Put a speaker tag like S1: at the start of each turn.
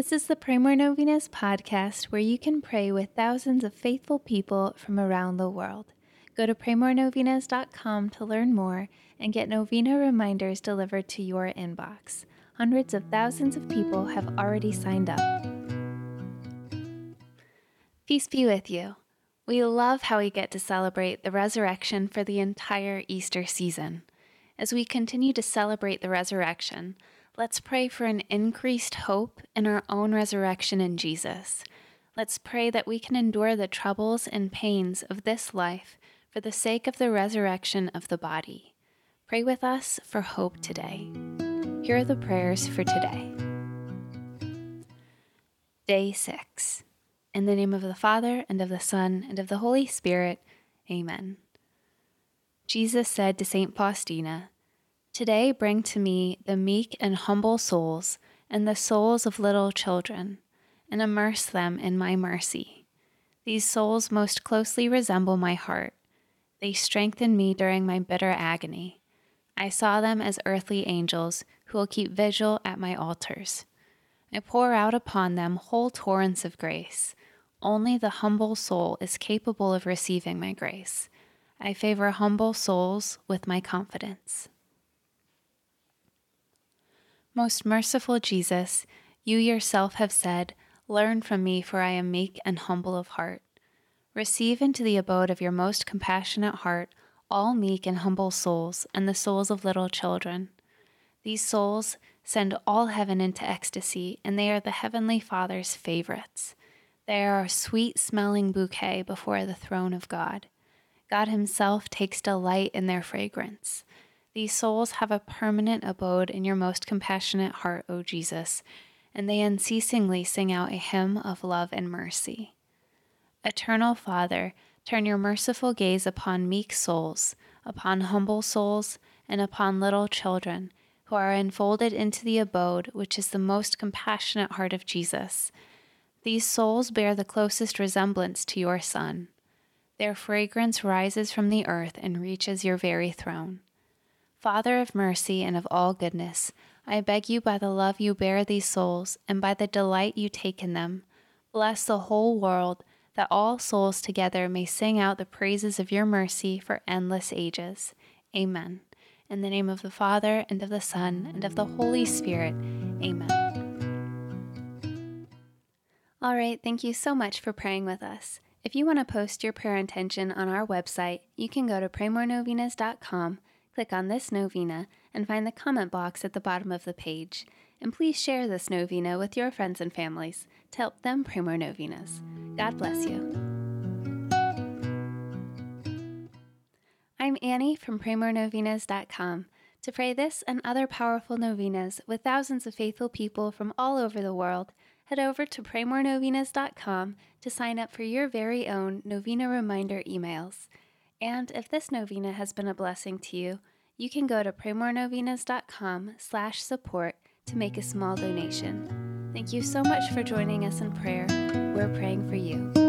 S1: This is the Pray More Novenas podcast where you can pray with thousands of faithful people from around the world. Go to praymorenovenas.com to learn more and get novena reminders delivered to your inbox. Hundreds of thousands of people have already signed up. Peace be with you. We love how we get to celebrate the resurrection for the entire Easter season. As we continue to celebrate the resurrection, let's pray for an increased hope in our own resurrection in Jesus. Let's pray that we can endure the troubles and pains of this life for the sake of the resurrection of the body. Pray with us for hope today. Here are the prayers for today. Day 6. In the name of the Father, and of the Son, and of the Holy Spirit. Amen. Jesus said to St. Faustina, "Today bring to me the meek and humble souls and the souls of little children, and immerse them in my mercy. These souls most closely resemble my heart. They strengthen me during my bitter agony. I saw them as earthly angels who will keep vigil at my altars. I pour out upon them whole torrents of grace. Only the humble soul is capable of receiving my grace. I favor humble souls with my confidence." Most merciful Jesus, you yourself have said, "Learn from me, for I am meek and humble of heart." Receive into the abode of your most compassionate heart all meek and humble souls and the souls of little children. These souls send all heaven into ecstasy, and they are the Heavenly Father's favorites. They are a sweet-smelling bouquet before the throne of God. God Himself takes delight in their fragrance. These souls have a permanent abode in your most compassionate heart, O Jesus, and they unceasingly sing out a hymn of love and mercy. Eternal Father, turn your merciful gaze upon meek souls, upon humble souls, and upon little children, who are enfolded into the abode which is the most compassionate heart of Jesus. These souls bear the closest resemblance to your Son. Their fragrance rises from the earth and reaches your very throne. Father of mercy and of all goodness, I beg you by the love you bear these souls and by the delight you take in them, bless the whole world, that all souls together may sing out the praises of your mercy for endless ages. Amen. In the name of the Father, and of the Son, and of the Holy Spirit. Amen. All right, thank you so much for praying with us. If you want to post your prayer intention on our website, you can go to praymorenovenas.com, click on this novena, and find the comment box at the bottom of the page. And please share this novena with your friends and families to help them pray more novenas. God bless you. I'm Annie from praymorenovenas.com. To pray this and other powerful novenas with thousands of faithful people from all over the world, head over to praymorenovenas.com to sign up for your very own novena reminder emails. And if this novena has been a blessing to you, you can go to praymorenovenas.com/support to make a small donation. Thank you so much for joining us in prayer. We're praying for you.